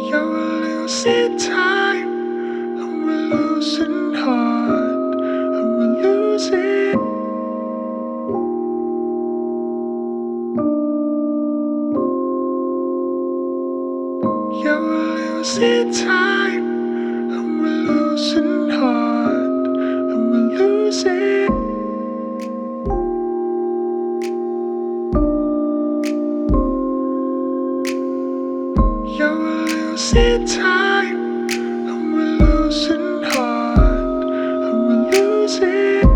Yeah, we're losing time, and we're losing heart, and we're losing. Yeah, we're losing time, and we're losing heart, and we're losing. Yeah, we're losing time, and we're losing heart, and we're losing.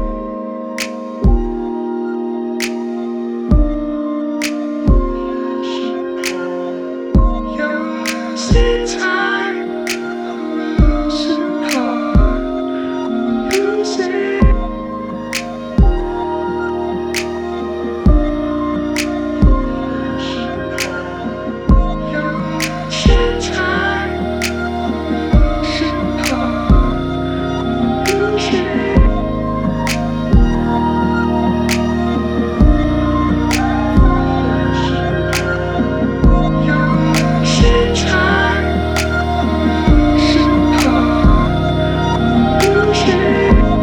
Yeah, we're losing time, and we're losing heart, and we're losing. Yeah, we're losing time, and we're losing heart, and we're losing. Yeah, we're losing time, and we're losing heart, and we're losing.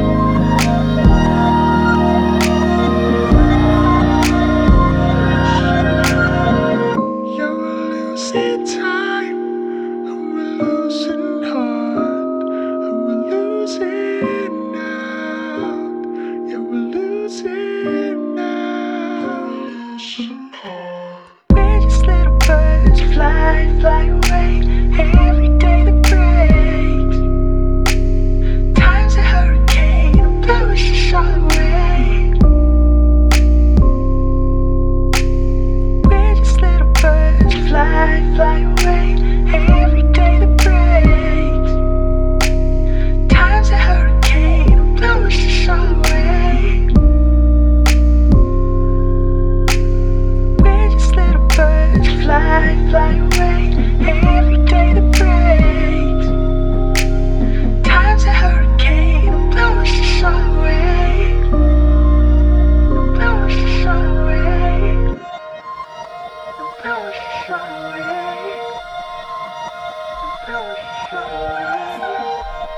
Yeah, we're losing time, and we're losing heart, and we're losing out. Yeah, we're losing out. We're just little birds, fly, fly away. Every day that breaks, time's a hurricane, and blows us all away. We're just little birds, fly, fly away. Every day that breaks, time's a hurricane, and blows us all away. We're just little birds, fly, fly away. Every day that breaks, time's a hurricane, and blows us all away. Blows us all away. Blows us all away. Blows us all away.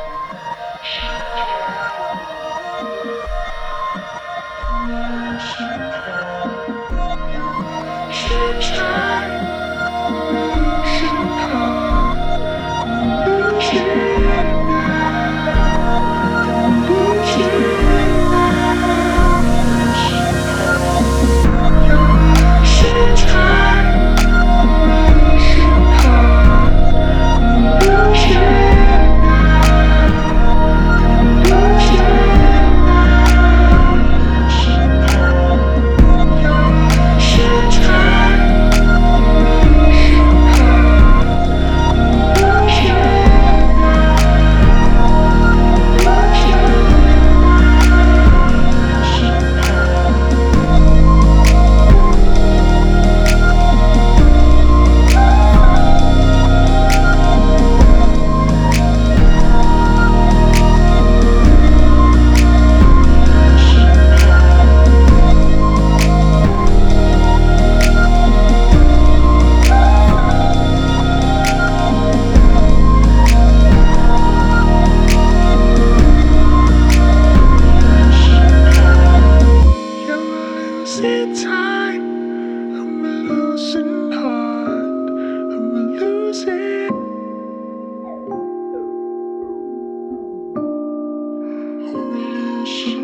Yeah, we're losing time, and we're losing heart, and we're losing. We're losing.